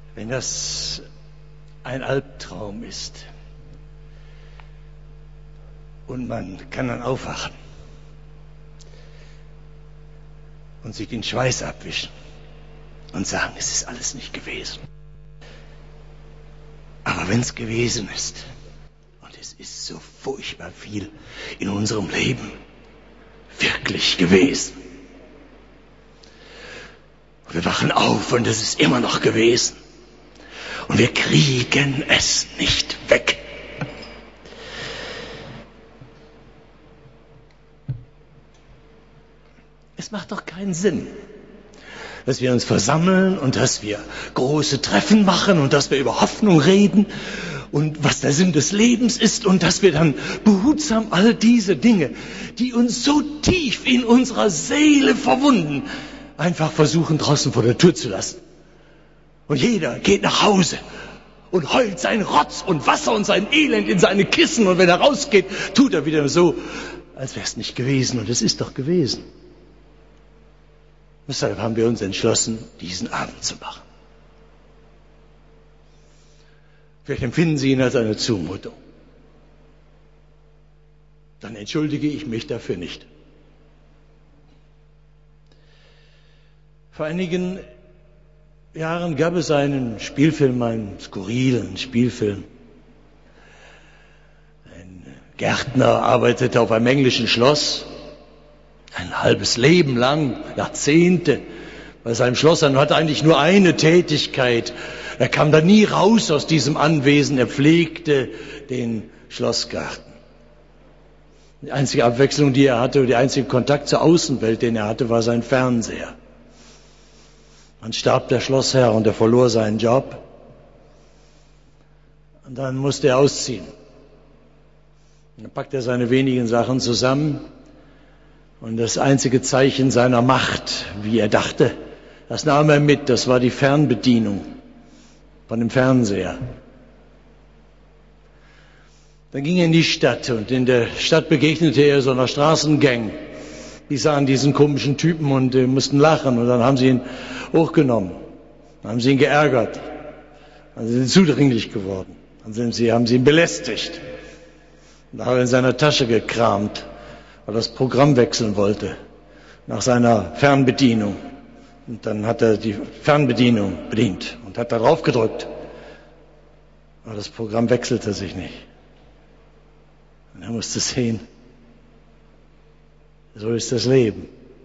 Wenn das ein Albtraum ist und man kann dann aufwachen und sich den Schweiß abwischen und sagen, es ist alles nicht gewesen. Aber wenn es gewesen ist, und es ist so furchtbar viel in unserem Leben wirklich gewesen, und wir wachen auf und es ist immer noch gewesen, und wir kriegen es nicht weg. Es macht doch keinen Sinn, dass wir uns versammeln und dass wir große Treffen machen und dass wir über Hoffnung reden und was der Sinn des Lebens ist und dass wir dann behutsam all diese Dinge, die uns so tief in unserer Seele verwunden, einfach versuchen draußen vor der Tür zu lassen. Und jeder geht nach Hause und heult seinen Rotz und Wasser und sein Elend in seine Kissen. Und wenn er rausgeht, tut er wieder so, als wäre es nicht gewesen. Und es ist doch gewesen. Deshalb haben wir uns entschlossen, diesen Abend zu machen. Vielleicht empfinden Sie ihn als eine Zumutung. Dann entschuldige ich mich dafür nicht. Vor einigen Jahren gab es einen Spielfilm, einen skurrilen Spielfilm. Ein Gärtner arbeitete auf einem englischen Schloss, ein halbes Leben lang, Jahrzehnte, bei seinem Schloss. Er hatte eigentlich nur eine Tätigkeit. Er kam da nie raus aus diesem Anwesen, er pflegte den Schlossgarten. Die einzige Abwechslung, die er hatte, der einzige Kontakt zur Außenwelt, den er hatte, war sein Fernseher. Dann starb der Schlossherr und er verlor seinen Job. Und dann musste er ausziehen. Und dann packte er seine wenigen Sachen zusammen. Und das einzige Zeichen seiner Macht, wie er dachte, das nahm er mit. Das war die Fernbedienung von dem Fernseher. Dann ging er in die Stadt und in der Stadt begegnete er so einer Straßengang. Die sahen diesen komischen Typen und mussten lachen und dann haben sie ihn hochgenommen, dann haben sie ihn geärgert, dann sind sie zudringlich geworden, dann haben sie ihn belästigt. Und dann hat er in seiner Tasche gekramt, weil er das Programm wechseln wollte, nach seiner Fernbedienung. Und dann hat er die Fernbedienung bedient und hat da drauf gedrückt. Aber das Programm wechselte sich nicht. Und er musste sehen, so ist das Leben.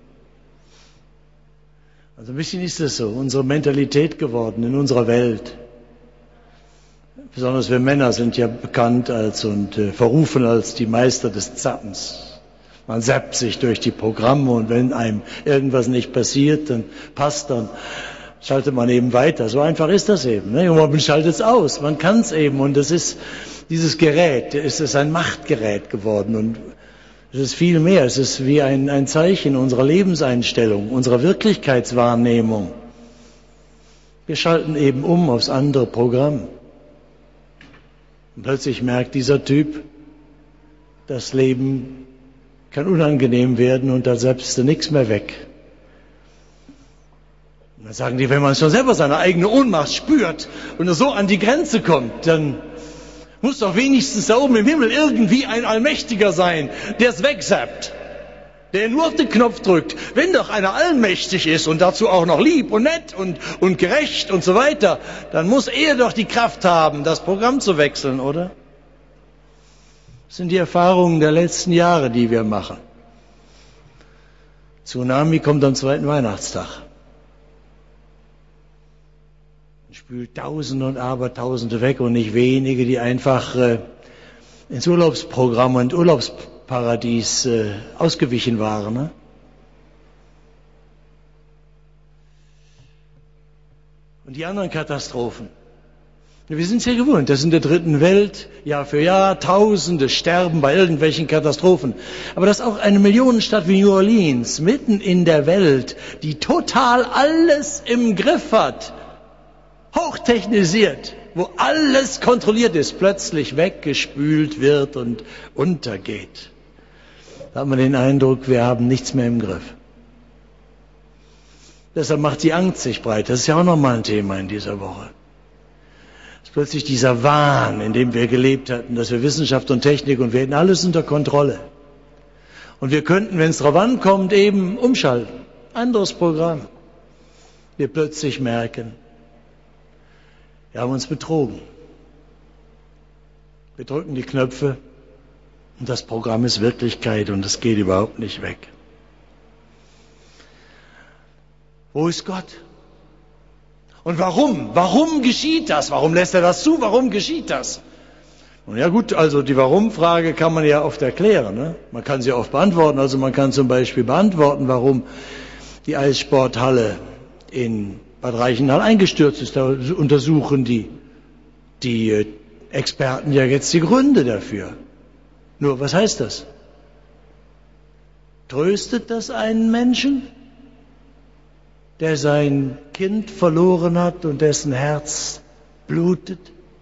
Also ein bisschen ist das so, unsere Mentalität geworden in unserer Welt. Besonders wir Männer sind ja bekannt und verrufen als die Meister des Zappens. Man zappt sich durch die Programme und wenn einem irgendwas nicht passiert, dann schaltet man eben weiter. So einfach ist das eben. Ne? Und man schaltet es aus, man kann es eben. Und das ist dieses Gerät, es ist ein Machtgerät geworden und es ist viel mehr, es ist wie ein Zeichen unserer Lebenseinstellung, unserer Wirklichkeitswahrnehmung. Wir schalten eben um aufs andere Programm. Und plötzlich merkt dieser Typ, das Leben kann unangenehm werden und da selbst nichts mehr weg. Und dann sagen die, wenn man schon selber seine eigene Ohnmacht spürt und so an die Grenze kommt, dann muss doch wenigstens da oben im Himmel irgendwie ein Allmächtiger sein, der es wegsappt, der nur auf den Knopf drückt. Wenn doch einer allmächtig ist und dazu auch noch lieb und nett und gerecht und so weiter, dann muss er doch die Kraft haben, das Programm zu wechseln, oder? Das sind die Erfahrungen der letzten Jahre, die wir machen. Tsunami kommt am 2. Weihnachtstag. Spült Tausende und Abertausende weg und nicht wenige, die einfach ins Urlaubsprogramm und Urlaubsparadies ausgewichen waren. Ne? Und die anderen Katastrophen. Wir sind es ja gewohnt, dass in der dritten Welt Jahr für Jahr Tausende sterben bei irgendwelchen Katastrophen. Aber dass auch eine Millionenstadt wie New Orleans, mitten in der Welt, die total alles im Griff hat, hochtechnisiert, wo alles kontrolliert ist, plötzlich weggespült wird und untergeht. Da hat man den Eindruck, wir haben nichts mehr im Griff. Deshalb macht die Angst sich breit. Das ist ja auch nochmal ein Thema in dieser Woche. Dass plötzlich dieser Wahn, in dem wir gelebt hatten, dass wir Wissenschaft und Technik und wir hätten alles unter Kontrolle. Und wir könnten, wenn es drauf ankommt, eben umschalten. Anderes Programm. Wir plötzlich merken, wir haben uns betrogen. Wir drücken die Knöpfe und das Programm ist Wirklichkeit und es geht überhaupt nicht weg. Wo ist Gott? Und warum? Warum geschieht das? Warum lässt er das zu? Warum geschieht das? Und ja gut, also die Warum-Frage kann man ja oft erklären. Ne? Man kann sie oft beantworten. Also man kann zum Beispiel beantworten, warum die Eissporthalle in Bad Reichenhall eingestürzt ist. Da untersuchen die Experten ja jetzt die Gründe dafür. Nur, was heißt das? Tröstet das einen Menschen, der sein Kind verloren hat und dessen Herz blutet?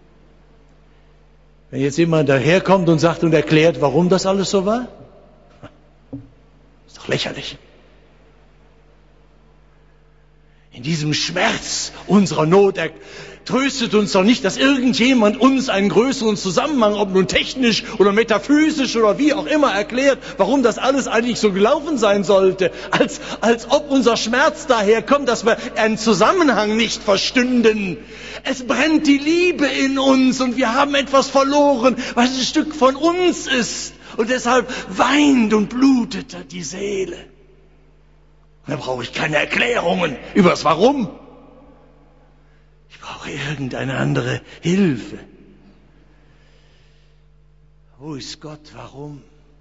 Wenn jetzt jemand daherkommt und sagt und erklärt, warum das alles so war? Ist doch lächerlich. In diesem Schmerz unserer Not tröstet uns doch nicht, dass irgendjemand uns einen größeren Zusammenhang, ob nun technisch oder metaphysisch oder wie auch immer, erklärt, warum das alles eigentlich so gelaufen sein sollte. Als ob unser Schmerz daherkommt, dass wir einen Zusammenhang nicht verstünden. Es brennt die Liebe in uns und wir haben etwas verloren, was ein Stück von uns ist. Und deshalb weint und blutet die Seele. Da brauche ich keine Erklärungen über das Warum. Ich brauche irgendeine andere Hilfe. Wo ist Gott? Warum?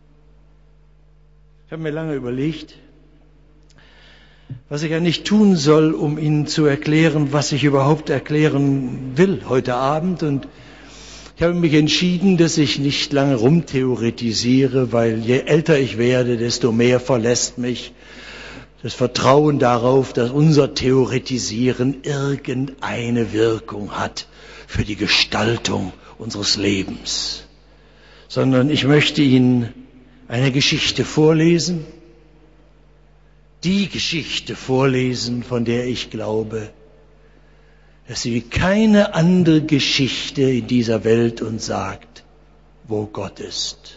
Ich habe mir lange überlegt, was ich eigentlich tun soll, um Ihnen zu erklären, was ich überhaupt erklären will heute Abend. Und ich habe mich entschieden, dass ich nicht lange rumtheoretisiere, weil je älter ich werde, desto mehr verlässt mich das Vertrauen darauf, dass unser Theoretisieren irgendeine Wirkung hat für die Gestaltung unseres Lebens. Sondern ich möchte Ihnen eine Geschichte vorlesen, die Geschichte vorlesen, von der ich glaube, dass sie wie keine andere Geschichte in dieser Welt uns sagt, wo Gott ist.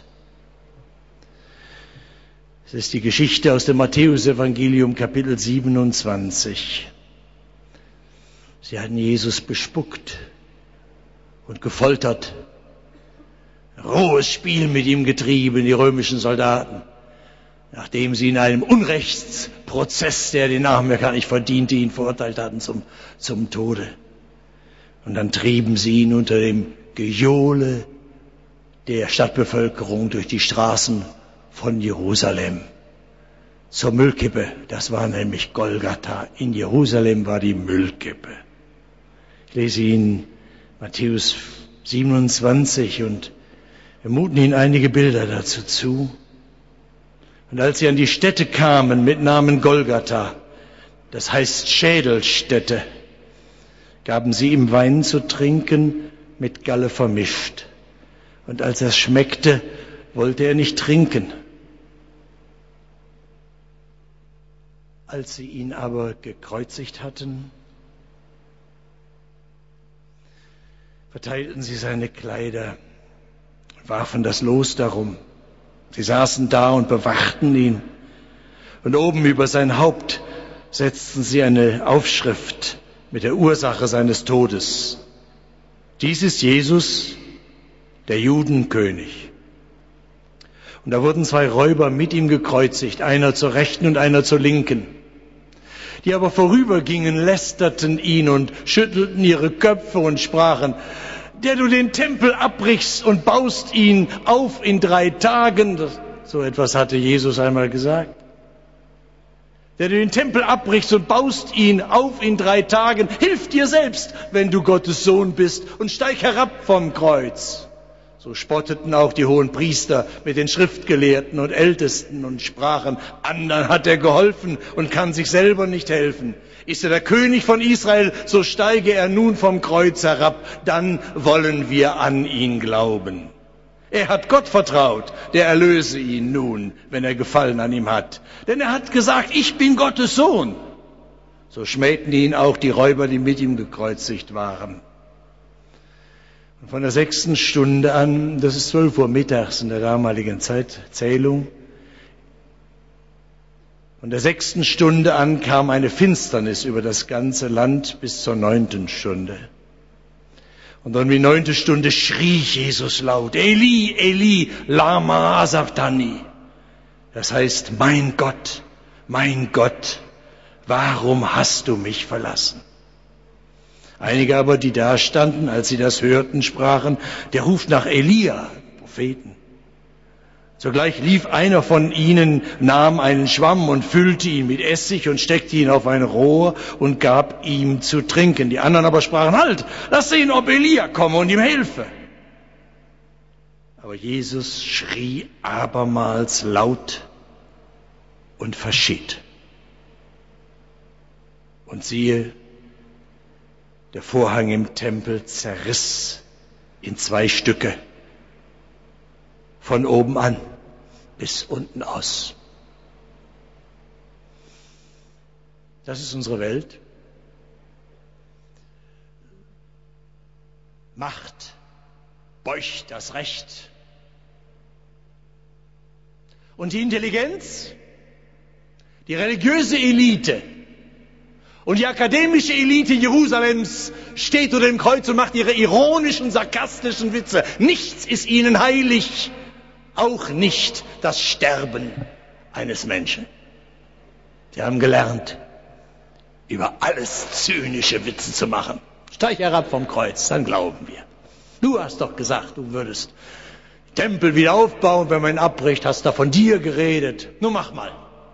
Es ist die Geschichte aus dem Matthäusevangelium, Kapitel 27. Sie hatten Jesus bespuckt und gefoltert, rohes Spiel mit ihm getrieben, die römischen Soldaten, nachdem sie in einem Unrechtsprozess, der den Namen ja gar nicht verdiente, ihn verurteilt hatten zum Tode. Und dann trieben sie ihn unter dem Gejohle der Stadtbevölkerung durch die Straßen von Jerusalem zur Müllkippe. Das war nämlich Golgatha. In Jerusalem war die Müllkippe. Ich lese Ihnen Matthäus 27 und wir muten Ihnen einige Bilder dazu zu. Und als sie an die Stätte kamen mit Namen Golgatha, das heißt Schädelstätte, gaben sie ihm Wein zu trinken, mit Galle vermischt. Und als er es schmeckte, wollte er nicht trinken. Als sie ihn aber gekreuzigt hatten, verteilten sie seine Kleider, warfen das Los darum. Sie saßen da und bewachten ihn. Und oben über sein Haupt setzten sie eine Aufschrift mit der Ursache seines Todes. Dies ist Jesus, der Judenkönig. Und da wurden zwei Räuber mit ihm gekreuzigt, einer zur Rechten und einer zur Linken. Die aber vorübergingen, lästerten ihn und schüttelten ihre Köpfe und sprachen, der du den Tempel abbrichst und baust ihn auf in 3 Tagen. So etwas hatte Jesus einmal gesagt. Der du den Tempel abbrichst und baust ihn auf in 3 Tagen, hilf dir selbst, wenn du Gottes Sohn bist, und steig herab vom Kreuz. So spotteten auch die hohen Priester mit den Schriftgelehrten und Ältesten und sprachen, anderen hat er geholfen und kann sich selber nicht helfen. Ist er der König von Israel, so steige er nun vom Kreuz herab, dann wollen wir an ihn glauben. Er hat Gott vertraut, der erlöse ihn nun, wenn er Gefallen an ihm hat. Denn er hat gesagt, ich bin Gottes Sohn. So schmähten ihn auch die Räuber, die mit ihm gekreuzigt waren. Und von der 6. Stunde an, das ist 12 Uhr mittags in der damaligen Zeitzählung, von der 6. Stunde an kam eine Finsternis über das ganze Land bis zur 9. Stunde. Und dann die 9. Stunde schrie Jesus laut, Eli, Eli, lama sabachthani. Das heißt, mein Gott, warum hast du mich verlassen? Einige aber, die da standen, als sie das hörten, sprachen, der ruft nach Elia, Propheten. Sogleich lief einer von ihnen, nahm einen Schwamm und füllte ihn mit Essig und steckte ihn auf ein Rohr und gab ihm zu trinken. Die anderen aber sprachen, halt, lass sehen, ob Elia komme und ihm helfe. Aber Jesus schrie abermals laut und verschied. Und siehe, der Vorhang im Tempel zerriss in 2 Stücke, von oben an bis unten aus. Das ist unsere Welt. Macht beugt das Recht. Und die Intelligenz, die religiöse Elite und die akademische Elite Jerusalems steht unter dem Kreuz und macht ihre ironischen, sarkastischen Witze. Nichts ist ihnen heilig, auch nicht das Sterben eines Menschen. Sie haben gelernt, über alles zynische Witze zu machen. Steig herab vom Kreuz, dann glauben wir. Du hast doch gesagt, du würdest Tempel wieder aufbauen, wenn man ihn abbricht, hast da von dir geredet. Nun mach mal.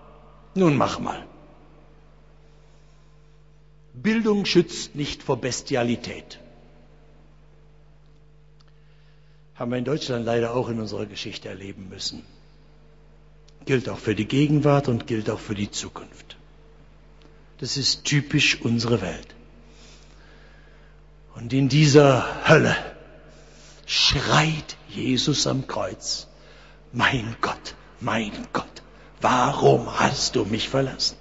Bildung schützt nicht vor Bestialität. Haben wir in Deutschland leider auch in unserer Geschichte erleben müssen. Gilt auch für die Gegenwart und gilt auch für die Zukunft. Das ist typisch unsere Welt. Und in dieser Hölle schreit Jesus am Kreuz, mein Gott, warum hast du mich verlassen?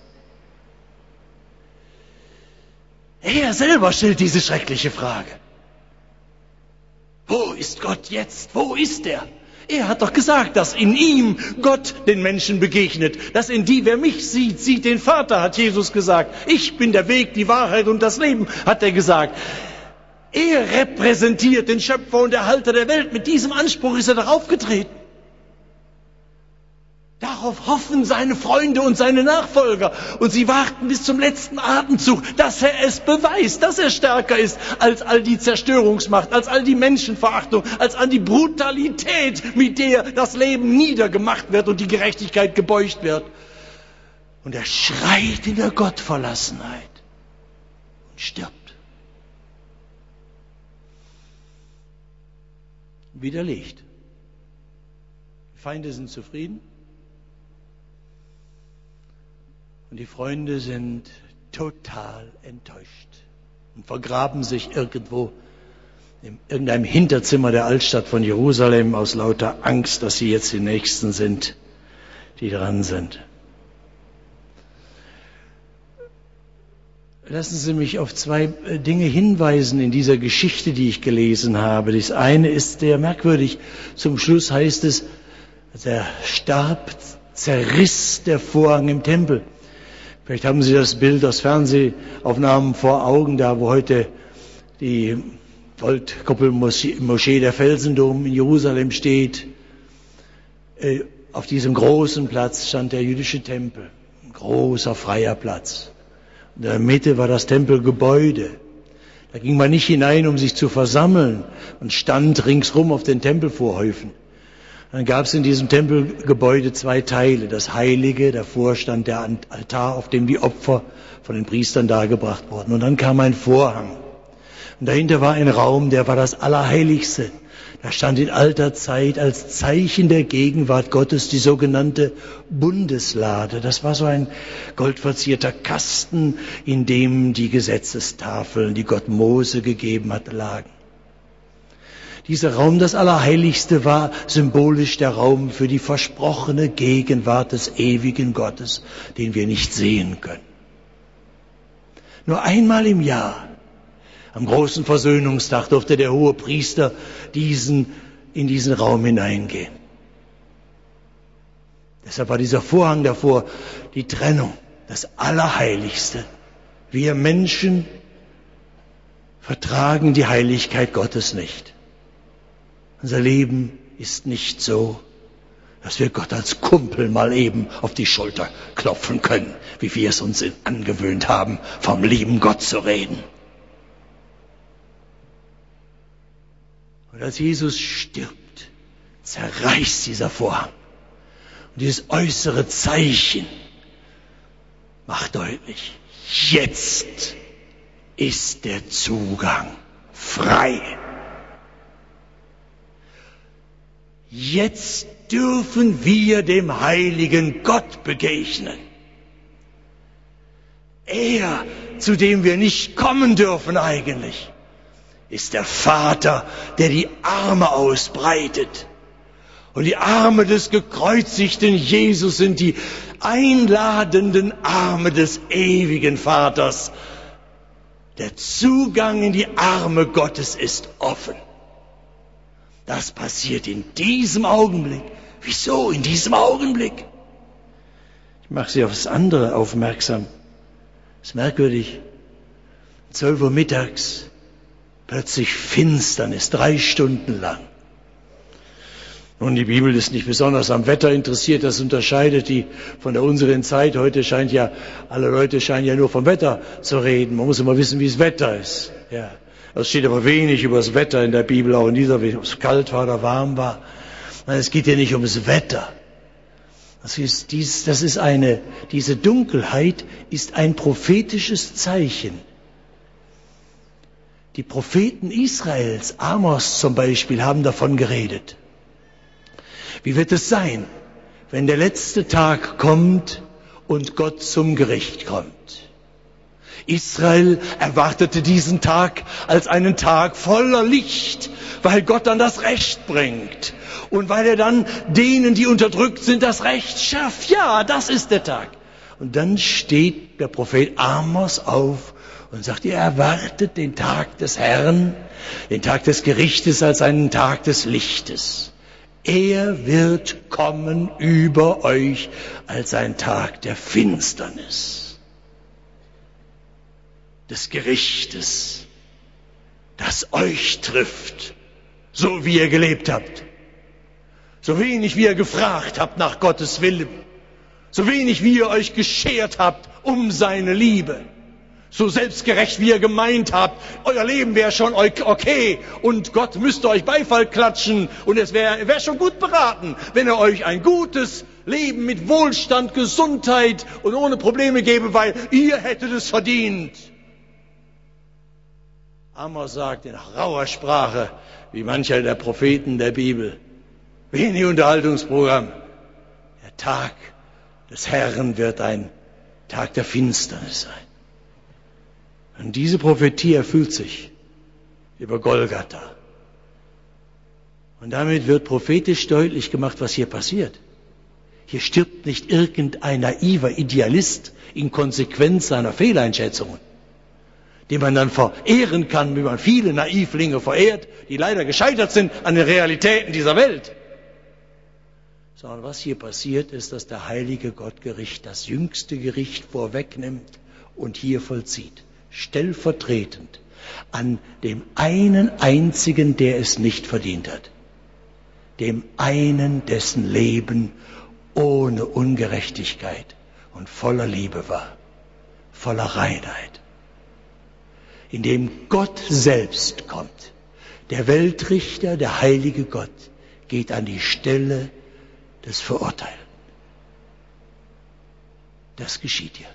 Er selber stellt diese schreckliche Frage. Wo ist Gott jetzt? Wo ist er? Er hat doch gesagt, dass in ihm Gott den Menschen begegnet. Dass in die, wer mich sieht, sieht den Vater, hat Jesus gesagt. Ich bin der Weg, die Wahrheit und das Leben, hat er gesagt. Er repräsentiert den Schöpfer und Erhalter der Welt. Mit diesem Anspruch ist er doch aufgetreten. Darauf hoffen seine Freunde und seine Nachfolger. Und sie warten bis zum letzten Atemzug, dass er es beweist, dass er stärker ist als all die Zerstörungsmacht, als all die Menschenverachtung, als all die Brutalität, mit der das Leben niedergemacht wird und die Gerechtigkeit gebeugt wird. Und er schreit in der Gottverlassenheit und stirbt. Widerlegt. Die Feinde sind zufrieden. Und die Freunde sind total enttäuscht und vergraben sich irgendwo in irgendeinem Hinterzimmer der Altstadt von Jerusalem aus lauter Angst, dass sie jetzt die Nächsten sind, die dran sind. Lassen Sie mich auf 2 Dinge hinweisen in dieser Geschichte, die ich gelesen habe. Das eine ist sehr merkwürdig. Zum Schluss heißt es, der Stab zerriss der Vorhang im Tempel. Vielleicht haben Sie das Bild aus Fernsehaufnahmen vor Augen, da wo heute die Goldkuppelmoschee der Felsendom in Jerusalem steht. Auf diesem großen Platz stand der jüdische Tempel, ein großer freier Platz. In der Mitte war das Tempelgebäude. Da ging man nicht hinein, um sich zu versammeln. Man stand ringsrum auf den Tempelvorhöfen. Dann gab es in diesem Tempelgebäude 2 Teile. Das Heilige, davor stand der Altar, auf dem die Opfer von den Priestern dargebracht wurden. Und dann kam ein Vorhang. Und dahinter war ein Raum, der war das Allerheiligste. Da stand in alter Zeit als Zeichen der Gegenwart Gottes die sogenannte Bundeslade. Das war so ein goldverzierter Kasten, in dem die Gesetzestafeln, die Gott Mose gegeben hatte, lagen. Dieser Raum, das Allerheiligste, war symbolisch der Raum für die versprochene Gegenwart des ewigen Gottes, den wir nicht sehen können. Nur einmal im Jahr Am großen Versöhnungstag durfte der Hohepriester in diesen Raum hineingehen. Deshalb war dieser Vorhang davor die Trennung, das Allerheiligste. Wir Menschen vertragen die Heiligkeit Gottes nicht. Unser Leben ist nicht so, dass wir Gott als Kumpel mal eben auf die Schulter klopfen können, wie wir es uns angewöhnt haben, vom lieben Gott zu reden. Und als Jesus stirbt, zerreißt dieser Vorhang. Und dieses äußere Zeichen macht deutlich, jetzt ist der Zugang frei. Jetzt dürfen wir dem heiligen Gott begegnen. Er, zu dem wir nicht kommen dürfen eigentlich, ist der Vater, der die Arme ausbreitet. Und die Arme des gekreuzigten Jesus sind die einladenden Arme des ewigen Vaters. Der Zugang in die Arme Gottes ist offen. Das passiert in diesem Augenblick. Wieso in diesem Augenblick? Ich mache Sie auf das andere aufmerksam. Das ist merkwürdig. 12 Uhr mittags, plötzlich Finsternis, 3 Stunden lang. Nun, die Bibel ist nicht besonders am Wetter interessiert, das unterscheidet die von der unseren Zeit. Heute alle Leute scheinen ja nur vom Wetter zu reden. Man muss immer wissen, wie das Wetter ist. Ja. Es steht aber wenig über das Wetter in der Bibel, auch in dieser, ob es kalt war oder warm war. Nein, es geht ja nicht ums Wetter. Diese Dunkelheit ist ein prophetisches Zeichen. Die Propheten Israels, Amos zum Beispiel, haben davon geredet. Wie wird es sein, wenn der letzte Tag kommt und Gott zum Gericht kommt? Israel erwartete diesen Tag als einen Tag voller Licht, weil Gott dann das Recht bringt und weil er dann denen, die unterdrückt sind, das Recht schafft. Ja, das ist der Tag. Und dann steht der Prophet Amos auf und sagt, ihr erwartet den Tag des Herrn, den Tag des Gerichtes als einen Tag des Lichtes. Er wird kommen über euch als ein Tag der Finsternis, des Gerichtes, das euch trifft, so wie ihr gelebt habt, so wenig wie ihr gefragt habt nach Gottes Willen, so wenig wie ihr euch geschert habt um seine Liebe, so selbstgerecht wie ihr gemeint habt, euer Leben wäre schon okay und Gott müsste euch Beifall klatschen und es wäre schon gut beraten, wenn er euch ein gutes Leben mit Wohlstand, Gesundheit und ohne Probleme gäbe, weil ihr hättet es verdient. Amos sagt in rauer Sprache, wie mancher der Propheten der Bibel, wenig Unterhaltungsprogramm. Der Tag des Herrn wird ein Tag der Finsternis sein. Und diese Prophetie erfüllt sich über Golgatha. Und damit wird prophetisch deutlich gemacht, was hier passiert. Hier stirbt nicht irgendein naiver Idealist in Konsequenz seiner Fehleinschätzungen, den man dann verehren kann, wie man viele Naivlinge verehrt, die leider gescheitert sind an den Realitäten dieser Welt. Sondern was hier passiert, ist, dass der heilige Gottgericht das jüngste Gericht vorwegnimmt und hier vollzieht. Stellvertretend an dem einen einzigen, der es nicht verdient hat. Dem einen, dessen Leben ohne Ungerechtigkeit und voller Liebe war, voller Reinheit. In dem Gott selbst kommt. Der Weltrichter, der heilige Gott, geht an die Stelle des Verurteilten. Das geschieht hier.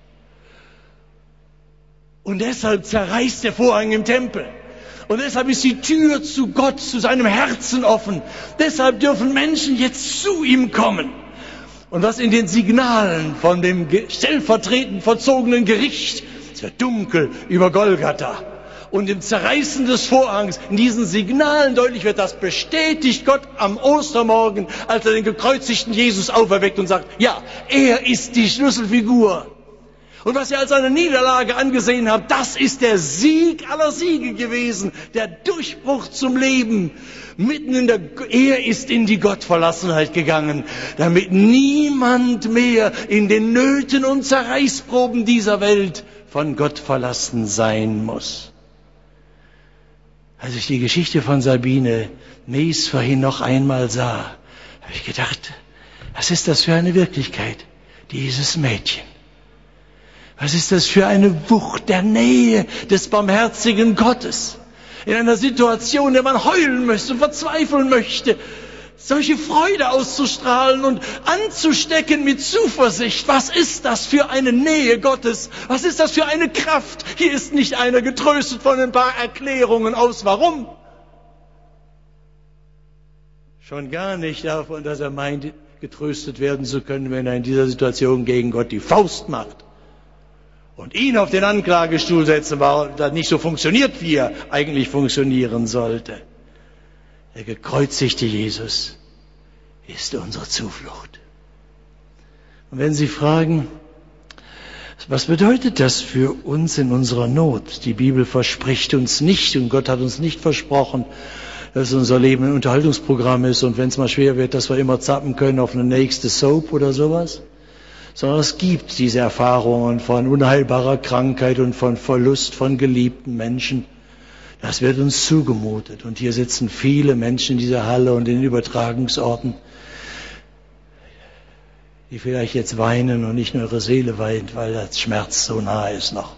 Und deshalb zerreißt der Vorhang im Tempel. Und deshalb ist die Tür zu Gott, zu seinem Herzen offen. Deshalb dürfen Menschen jetzt zu ihm kommen. Und was in den Signalen von dem stellvertretend vollzogenen Gericht, es wird dunkel über Golgatha, und im Zerreißen des Vorhangs, in diesen Signalen deutlich wird, das bestätigt Gott am Ostermorgen, als er den gekreuzigten Jesus auferweckt und sagt, ja, er ist die Schlüsselfigur. Und was ihr als eine Niederlage angesehen habt, das ist der Sieg aller Siege gewesen, der Durchbruch zum Leben. Er ist in die Gottverlassenheit gegangen, damit niemand mehr in den Nöten und Zerreißproben dieser Welt von Gott verlassen sein muss. Als ich die Geschichte von Sabine Mees vorhin noch einmal sah, habe ich gedacht, was ist das für eine Wirklichkeit, dieses Mädchen? Was ist das für eine Wucht der Nähe des barmherzigen Gottes? In einer Situation, in der man heulen möchte und verzweifeln möchte, solche Freude auszustrahlen und anzustecken mit Zuversicht. Was ist das für eine Nähe Gottes? Was ist das für eine Kraft? Hier ist nicht einer getröstet von ein paar Erklärungen aus. Warum? Schon gar nicht davon, dass er meint, getröstet werden zu können, wenn er in dieser Situation gegen Gott die Faust macht und ihn auf den Anklagestuhl setzen, weil das nicht so funktioniert, wie er eigentlich funktionieren sollte. Der gekreuzigte Jesus ist unsere Zuflucht. Und wenn Sie fragen, was bedeutet das für uns in unserer Not? Die Bibel verspricht uns nicht und Gott hat uns nicht versprochen, dass unser Leben ein Unterhaltungsprogramm ist und wenn es mal schwer wird, dass wir immer zappen können auf eine nächste Soap oder sowas. Sondern es gibt diese Erfahrungen von unheilbarer Krankheit und von Verlust von geliebten Menschen. Das wird uns zugemutet. Und hier sitzen viele Menschen in dieser Halle und in den Übertragungsorten, die vielleicht jetzt weinen und nicht nur ihre Seele weint, weil der Schmerz so nah ist noch.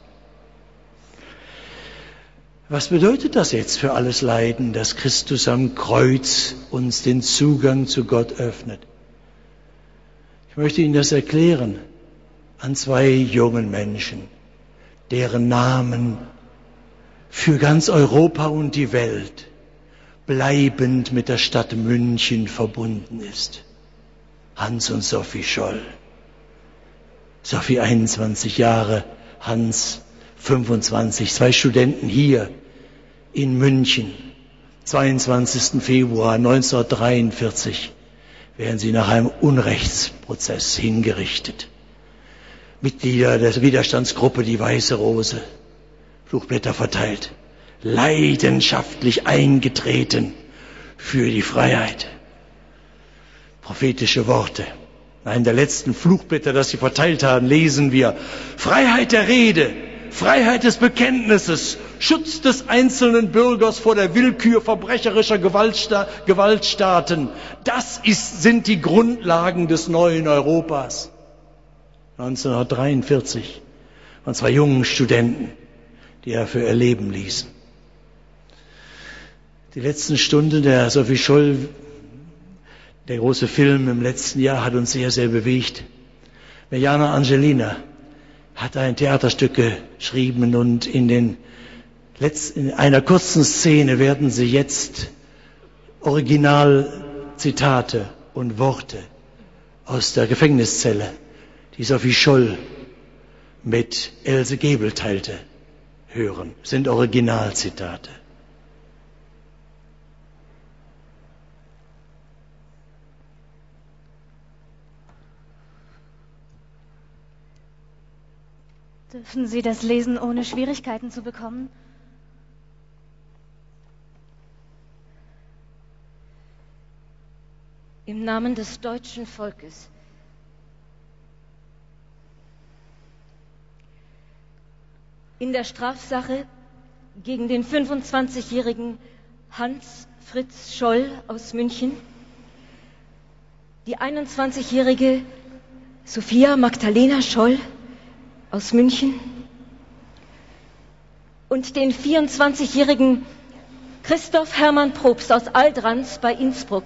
Was bedeutet das jetzt für alles Leiden, dass Christus am Kreuz uns den Zugang zu Gott öffnet? Ich möchte Ihnen das erklären an zwei jungen Menschen, deren Namen für ganz Europa und die Welt bleibend mit der Stadt München verbunden ist. Hans und Sophie Scholl. Sophie 21 Jahre, Hans 25, zwei Studenten hier in München. 22. Februar 1943 werden sie nach einem Unrechtsprozess hingerichtet. Mitglieder der Widerstandsgruppe Die Weiße Rose, Flugblätter verteilt, leidenschaftlich eingetreten für die Freiheit. Prophetische Worte. In einem der letzten Flugblätter, das sie verteilt haben, lesen wir: Freiheit der Rede, Freiheit des Bekenntnisses, Schutz des einzelnen Bürgers vor der Willkür verbrecherischer Gewaltstaaten. Das sind die Grundlagen des neuen Europas. 1943 von zwei jungen Studenten, die er für ihr Leben ließen. Die letzten Stunden der Sophie Scholl, der große Film im letzten Jahr, hat uns sehr, sehr bewegt. Mirjana Angelina hat ein Theaterstück geschrieben und in einer kurzen Szene werden sie jetzt Originalzitate und Worte aus der Gefängniszelle, die Sophie Scholl mit Else Gebel teilte, hören. Sind Originalzitate. Dürfen Sie das lesen, ohne Schwierigkeiten zu bekommen? Im Namen des deutschen Volkes. In der Strafsache gegen den 25-jährigen Hans Fritz Scholl aus München, die 21-jährige Sophia Magdalena Scholl aus München und den 24-jährigen Christoph Hermann Probst aus Aldranz bei Innsbruck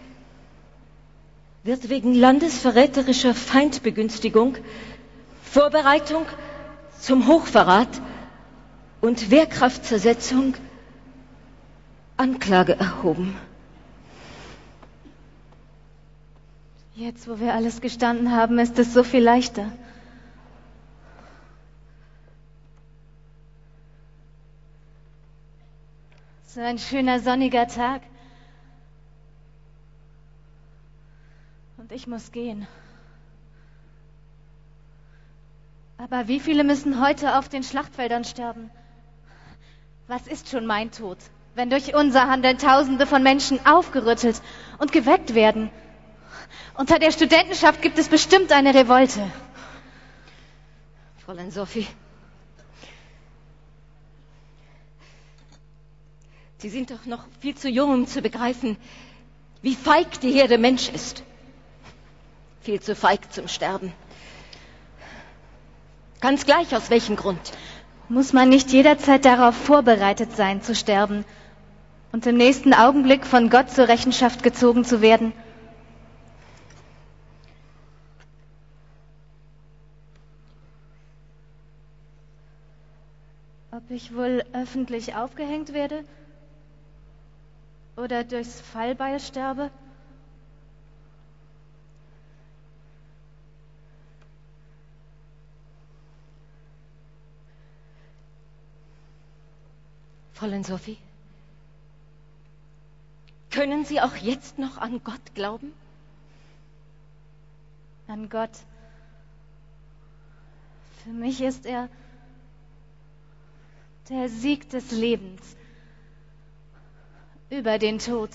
wird wegen landesverräterischer Feindbegünstigung, Vorbereitung zum Hochverrat und Wehrkraftzersetzung Anklage erhoben. Jetzt, wo wir alles gestanden haben, ist es so viel leichter. So ein schöner sonniger Tag. Und ich muss gehen. Aber wie viele müssen heute auf den Schlachtfeldern sterben? Was ist schon mein Tod, wenn durch unser Handeln Tausende von Menschen aufgerüttelt und geweckt werden? Unter der Studentenschaft gibt es bestimmt eine Revolte. Fräulein Sophie, Sie sind doch noch viel zu jung, um zu begreifen, wie feig die Herde Mensch ist. Viel zu feig zum Sterben. Ganz gleich aus welchem Grund. Muss man nicht jederzeit darauf vorbereitet sein, zu sterben und im nächsten Augenblick von Gott zur Rechenschaft gezogen zu werden? Ob ich wohl öffentlich aufgehängt werde oder durchs Fallbeil sterbe? Fräulein Sophie, können Sie auch jetzt noch an Gott glauben? An Gott. Für mich ist er der Sieg des Lebens über den Tod.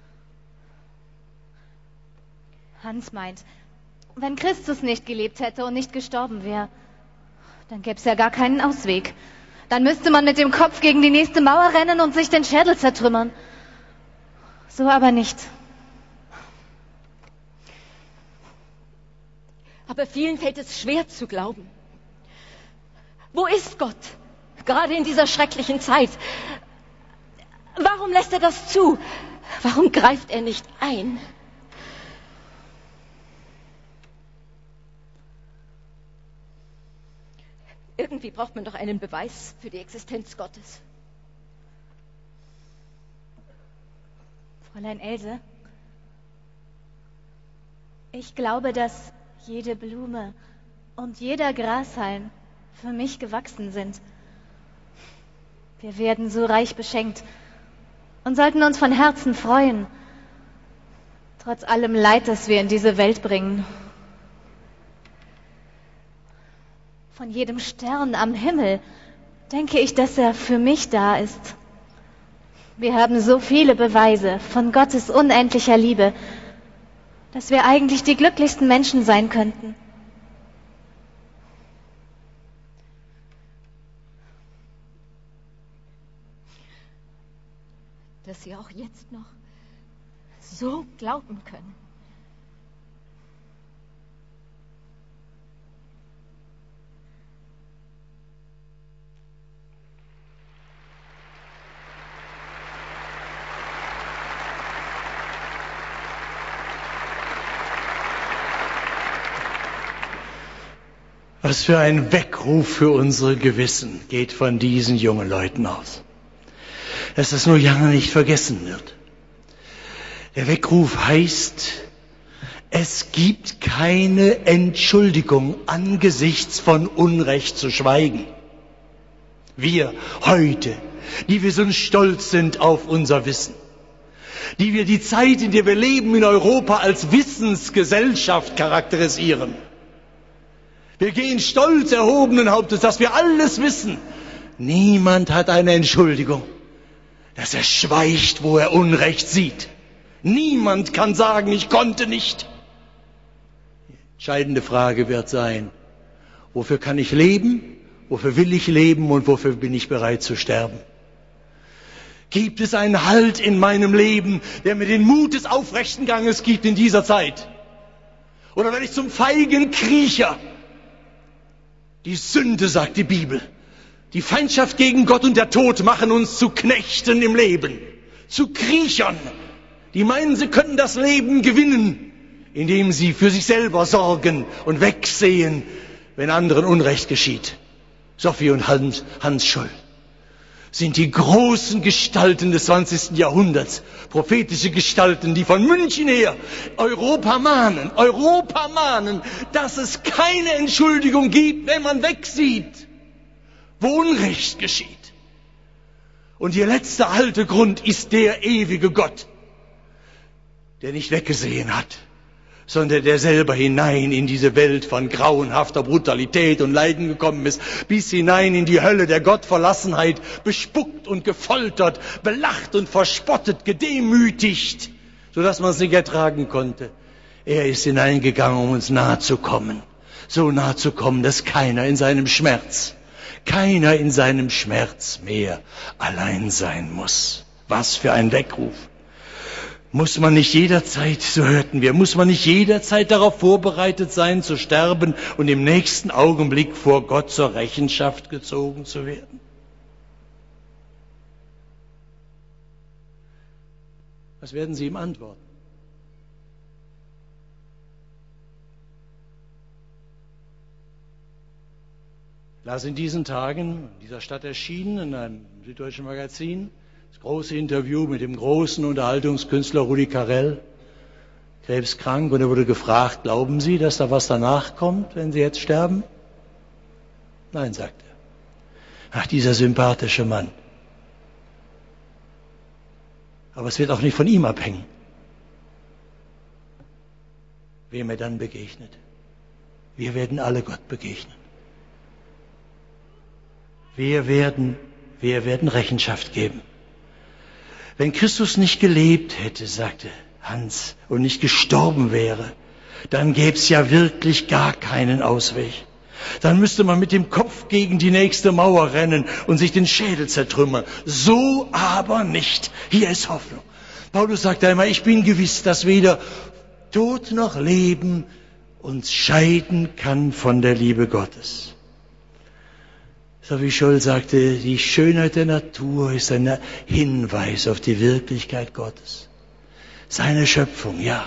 Hans meint, wenn Christus nicht gelebt hätte und nicht gestorben wäre, dann gäbe es ja gar keinen Ausweg. Dann müsste man mit dem Kopf gegen die nächste Mauer rennen und sich den Schädel zertrümmern. So aber nicht. Aber vielen fällt es schwer zu glauben. Wo ist Gott? Gerade in dieser schrecklichen Zeit. Warum lässt er das zu? Warum greift er nicht ein? Irgendwie braucht man doch einen Beweis für die Existenz Gottes. Fräulein Else, ich glaube, dass jede Blume und jeder Grashalm für mich gewachsen sind. Wir werden so reich beschenkt und sollten uns von Herzen freuen, trotz allem Leid, das wir in diese Welt bringen. Von jedem Stern am Himmel denke ich, dass er für mich da ist. Wir haben so viele Beweise von Gottes unendlicher Liebe, dass wir eigentlich die glücklichsten Menschen sein könnten. Dass Sie auch jetzt noch so glauben können. Was für ein Weckruf für unsere Gewissen geht von diesen jungen Leuten aus. Dass das nur ja nicht vergessen wird. Der Weckruf heißt, es gibt keine Entschuldigung, angesichts von Unrecht zu schweigen. Wir heute, die wir so stolz sind auf unser Wissen, die wir die Zeit, in der wir leben in Europa, als Wissensgesellschaft charakterisieren. Wir gehen stolz erhobenen Hauptes, dass wir alles wissen. Niemand hat eine Entschuldigung, dass er schweigt, wo er Unrecht sieht. Niemand kann sagen, ich konnte nicht. Die entscheidende Frage wird sein, wofür kann ich leben, wofür will ich leben und wofür bin ich bereit zu sterben? Gibt es einen Halt in meinem Leben, der mir den Mut des aufrechten Ganges gibt in dieser Zeit? Oder werde ich zum feigen Kriecher? Die Sünde, sagt die Bibel. Die Feindschaft gegen Gott und der Tod machen uns zu Knechten im Leben, zu Kriechern, die meinen, sie könnten das Leben gewinnen, indem sie für sich selber sorgen und wegsehen, wenn anderen Unrecht geschieht. Sophie und Hans Scholl sind die großen Gestalten des 20. Jahrhunderts, prophetische Gestalten, die von München her Europa mahnen, dass es keine Entschuldigung gibt, wenn man wegsieht, wo Unrecht geschieht. Und ihr letzter Haltegrund ist der ewige Gott, der nicht weggesehen hat, sondern der selber hinein in diese Welt von grauenhafter Brutalität und Leiden gekommen ist, bis hinein in die Hölle der Gottverlassenheit, bespuckt und gefoltert, belacht und verspottet, gedemütigt, sodass man es nicht ertragen konnte. Er ist hineingegangen, um uns nahe zu kommen, so nahe zu kommen, dass keiner in seinem Schmerz mehr allein sein muss. Was für ein Weckruf! Muss man nicht jederzeit, so hörten wir, muss man nicht jederzeit darauf vorbereitet sein, zu sterben und im nächsten Augenblick vor Gott zur Rechenschaft gezogen zu werden? Was werden Sie ihm antworten? Ich las in diesen Tagen in dieser Stadt erschienen, in einem süddeutschen Magazin, das große Interview mit dem großen Unterhaltungskünstler Rudi Carrell, krebskrank, und er wurde gefragt, glauben Sie, dass da was danach kommt, wenn Sie jetzt sterben? Nein, sagt er. Ach, dieser sympathische Mann. Aber es wird auch nicht von ihm abhängen, wem er dann begegnet. Wir werden alle Gott begegnen. Wir werden Rechenschaft geben. Wenn Christus nicht gelebt hätte, sagte Hans, und nicht gestorben wäre, dann gäbe es ja wirklich gar keinen Ausweg. Dann müsste man mit dem Kopf gegen die nächste Mauer rennen und sich den Schädel zertrümmern. So aber nicht. Hier ist Hoffnung. Paulus sagt einmal, ich bin gewiss, dass weder Tod noch Leben uns scheiden kann von der Liebe Gottes. So wie Scholl sagte, die Schönheit der Natur ist ein Hinweis auf die Wirklichkeit Gottes. Seine Schöpfung, ja.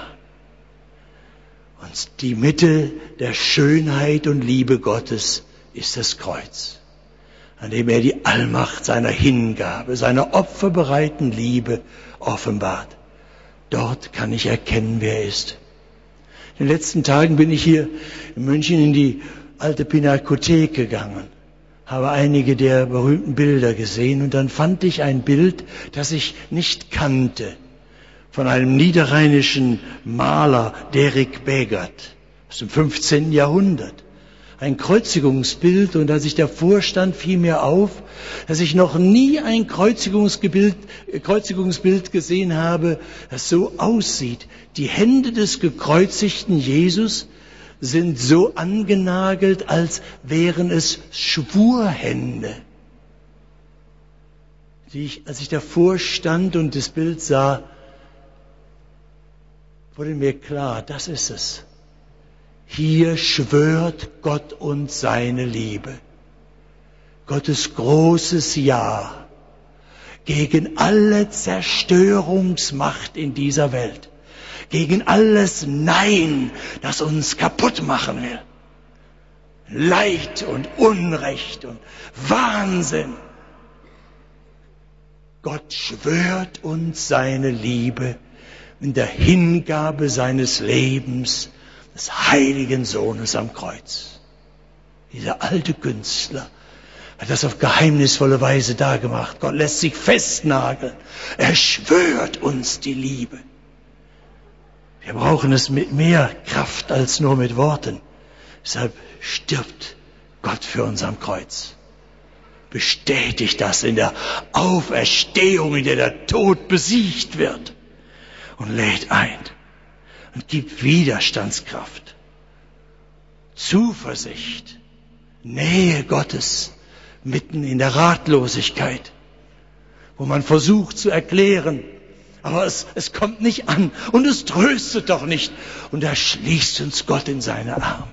Und die Mitte der Schönheit und Liebe Gottes ist das Kreuz, an dem er die Allmacht seiner Hingabe, seiner opferbereiten Liebe offenbart. Dort kann ich erkennen, wer er ist. In den letzten Tagen bin ich hier in München in die alte Pinakothek gegangen, habe einige der berühmten Bilder gesehen und dann fand ich ein Bild, das ich nicht kannte, von einem niederrheinischen Maler, Derek Begert, aus dem 15. Jahrhundert. Ein Kreuzigungsbild, und als ich davor stand, fiel mir auf, dass ich noch nie ein Kreuzigungsbild gesehen habe, das so aussieht. Die Hände des gekreuzigten Jesus sind so angenagelt, als wären es Schwurhände. Als ich davor stand und das Bild sah, wurde mir klar, das ist es. Hier schwört Gott uns seine Liebe. Gottes großes Ja gegen alle Zerstörungsmacht in dieser Welt. Gegen alles Nein, das uns kaputt machen will. Leid und Unrecht und Wahnsinn. Gott schwört uns seine Liebe in der Hingabe seines Lebens, des heiligen Sohnes am Kreuz. Dieser alte Künstler hat das auf geheimnisvolle Weise dargemacht. Gott lässt sich festnageln. Er schwört uns die Liebe. Wir brauchen es mit mehr Kraft als nur mit Worten. Deshalb stirbt Gott für uns am Kreuz. Bestätigt das in der Auferstehung, in der der Tod besiegt wird, und lädt ein und gibt Widerstandskraft, Zuversicht, Nähe Gottes mitten in der Ratlosigkeit, wo man versucht zu erklären, aber es kommt nicht an und es tröstet doch nicht. Und da schließt uns Gott in seine Arme.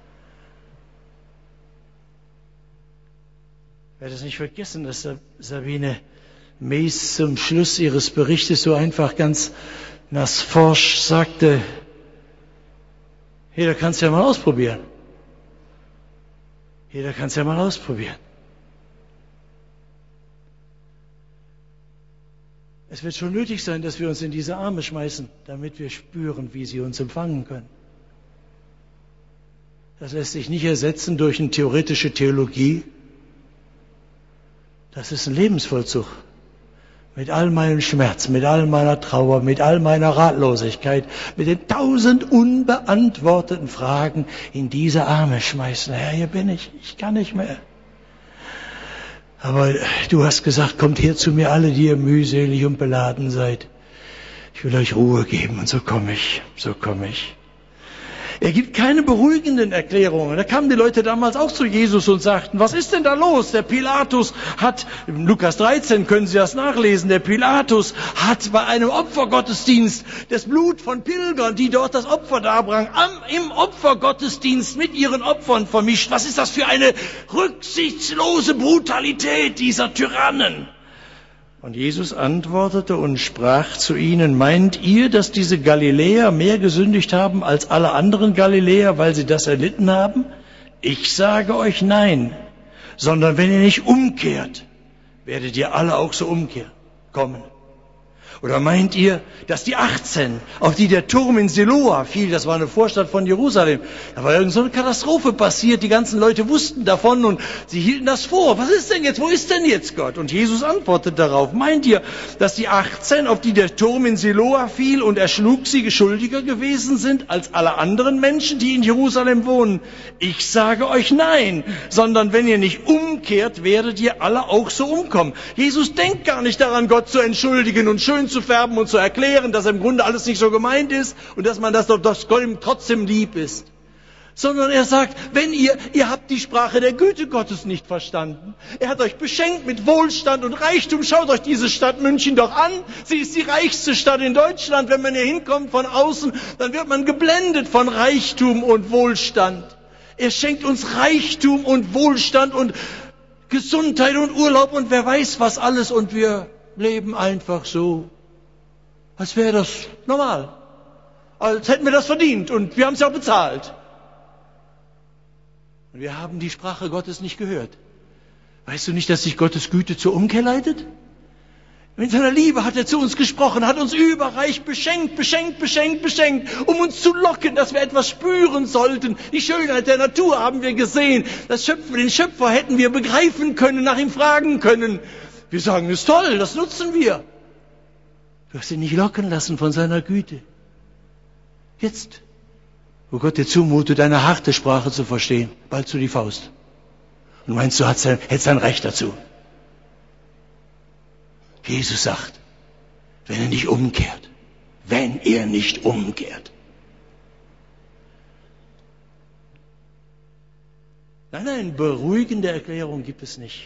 Ich werde es nicht vergessen, dass Sabine Mees zum Schluss ihres Berichtes so einfach ganz nassforsch sagte, jeder kann es ja mal ausprobieren. Jeder kann es ja mal ausprobieren. Es wird schon nötig sein, dass wir uns in diese Arme schmeißen, damit wir spüren, wie sie uns empfangen können. Das lässt sich nicht ersetzen durch eine theoretische Theologie. Das ist ein Lebensvollzug. Mit all meinem Schmerz, mit all meiner Trauer, mit all meiner Ratlosigkeit, mit den 1000 unbeantworteten Fragen in diese Arme schmeißen. Herr, hier bin ich kann nicht mehr. Aber du hast gesagt, kommt her zu mir alle, die ihr mühselig und beladen seid. Ich will euch Ruhe geben und so komme ich. Er gibt keine beruhigenden Erklärungen. Da kamen die Leute damals auch zu Jesus und sagten, was ist denn da los? Der Pilatus hat, in Lukas 13 können Sie das nachlesen, der Pilatus hat bei einem Opfergottesdienst das Blut von Pilgern, die dort das Opfer darbrangen, im Opfergottesdienst mit ihren Opfern vermischt. Was ist das für eine rücksichtslose Brutalität dieser Tyrannen? Und Jesus antwortete und sprach zu ihnen, meint ihr, dass diese Galiläer mehr gesündigt haben als alle anderen Galiläer, weil sie das erlitten haben? Ich sage euch nein, sondern wenn ihr nicht umkehrt, werdet ihr alle auch so kommen. Oder meint ihr, dass die 18, auf die der Turm in Siloa fiel, das war eine Vorstadt von Jerusalem, da war irgend so eine Katastrophe passiert, die ganzen Leute wussten davon und sie hielten das vor. Was ist denn jetzt, wo ist denn jetzt Gott? Und Jesus antwortet darauf, meint ihr, dass die 18, auf die der Turm in Siloa fiel und erschlug sie, schuldiger gewesen sind als alle anderen Menschen, die in Jerusalem wohnen? Ich sage euch nein, sondern wenn ihr nicht umkehrt, werdet ihr alle auch so umkommen. Jesus denkt gar nicht daran, Gott zu entschuldigen und schön zu färben und zu erklären, dass im Grunde alles nicht so gemeint ist und dass man das doch Gott ihm trotzdem lieb ist. Sondern er sagt, wenn ihr habt die Sprache der Güte Gottes nicht verstanden. Er hat euch beschenkt mit Wohlstand und Reichtum. Schaut euch diese Stadt München doch an. Sie ist die reichste Stadt in Deutschland. Wenn man hier hinkommt von außen, dann wird man geblendet von Reichtum und Wohlstand. Er schenkt uns Reichtum und Wohlstand und Gesundheit und Urlaub und wer weiß was alles und wir leben einfach so, als wäre das normal. Als hätten wir das verdient und wir haben es ja auch bezahlt. Und wir haben die Sprache Gottes nicht gehört. Weißt du nicht, dass sich Gottes Güte zur Umkehr leitet? Mit seiner Liebe hat er zu uns gesprochen, hat uns überreich beschenkt, um uns zu locken, dass wir etwas spüren sollten. Die Schönheit der Natur haben wir gesehen. Den Schöpfer hätten wir begreifen können, nach ihm fragen können. Wir sagen, das ist toll, das nutzen wir. Du hast ihn nicht locken lassen von seiner Güte. Jetzt, wo Gott dir zumutet, eine harte Sprache zu verstehen, bald du die Faust. Und meinst du, hättest ein Recht dazu. Jesus sagt, wenn ihr nicht umkehrt. Nein, beruhigende Erklärung gibt es nicht.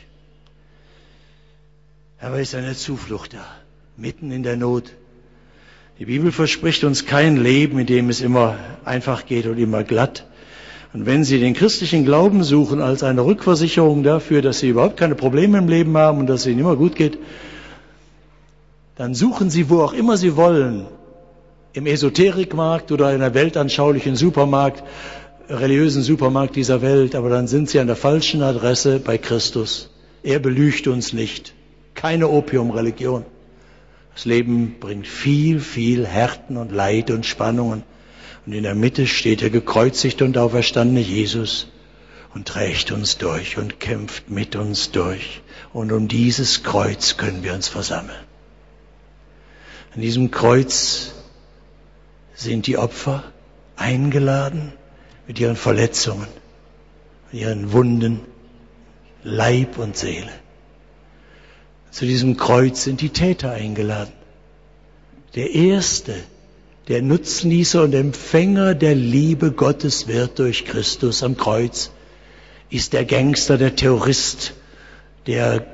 Aber ist eine Zuflucht da, mitten in der Not. Die Bibel verspricht uns kein Leben, in dem es immer einfach geht und immer glatt. Und wenn Sie den christlichen Glauben suchen als eine Rückversicherung dafür, dass Sie überhaupt keine Probleme im Leben haben und dass es Ihnen immer gut geht, dann suchen Sie, wo auch immer Sie wollen, im Esoterikmarkt oder in einer weltanschaulichen Supermarkt, religiösen Supermarkt dieser Welt, aber dann sind Sie an der falschen Adresse bei Christus. Er belügt uns nicht. Keine Opiumreligion. Das Leben bringt viel, viel Härten und Leid und Spannungen. Und in der Mitte steht der gekreuzigte und auferstandene Jesus und trägt uns durch und kämpft mit uns durch. Und um dieses Kreuz können wir uns versammeln. An diesem Kreuz sind die Opfer eingeladen mit ihren Verletzungen, mit ihren Wunden, Leib und Seele. Zu diesem Kreuz sind die Täter eingeladen. Der Erste, der Nutznießer und Empfänger der Liebe Gottes wird durch Christus am Kreuz, ist der Gangster, der Terrorist, der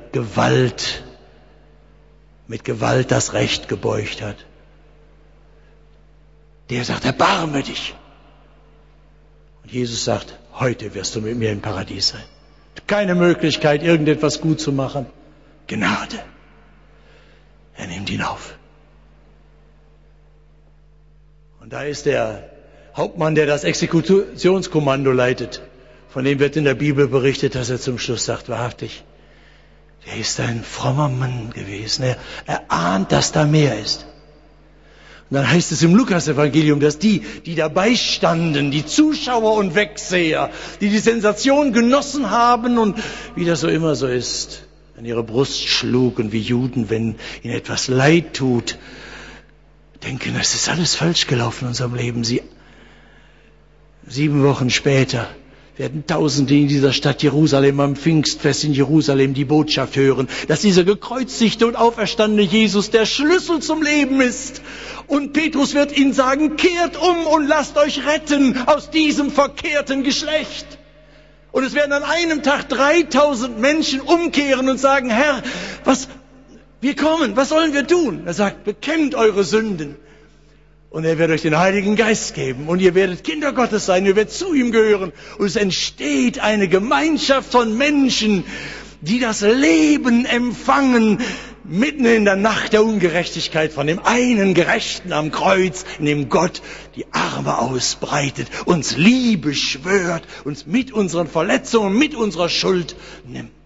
mit Gewalt das Recht gebeugt hat. Der sagt, erbarme dich. Und Jesus sagt, heute wirst du mit mir im Paradies sein. Keine Möglichkeit, irgendetwas gut zu machen. Gnade. Er nimmt ihn auf. Und da ist der Hauptmann, der das Exekutionskommando leitet. Von dem wird in der Bibel berichtet, dass er zum Schluss sagt, wahrhaftig, der ist ein frommer Mann gewesen. Er ahnt, dass da mehr ist. Und dann heißt es im Lukas-Evangelium, dass die dabei standen, die Zuschauer und Wegseher, die Sensation genossen haben und wie das so immer so ist, an ihre Brust schlug und wie Juden, wenn ihnen etwas leid tut, denken, es ist alles falsch gelaufen in unserem Leben. 7 Wochen später werden Tausende in dieser Stadt Jerusalem am Pfingstfest in Jerusalem die Botschaft hören, dass dieser gekreuzigte und auferstandene Jesus der Schlüssel zum Leben ist. Und Petrus wird ihnen sagen, kehrt um und lasst euch retten aus diesem verkehrten Geschlecht. Und es werden an einem Tag 3000 Menschen umkehren und sagen, Herr, wir kommen, was sollen wir tun? Er sagt, bekennt eure Sünden. Und er wird euch den Heiligen Geist geben. Und ihr werdet Kinder Gottes sein, ihr werdet zu ihm gehören. Und es entsteht eine Gemeinschaft von Menschen, die das Leben empfangen, mitten in der Nacht der Ungerechtigkeit von dem einen Gerechten am Kreuz, in dem Gott die Arme ausbreitet, uns Liebe schwört, uns mit unseren Verletzungen, mit unserer Schuld nimmt.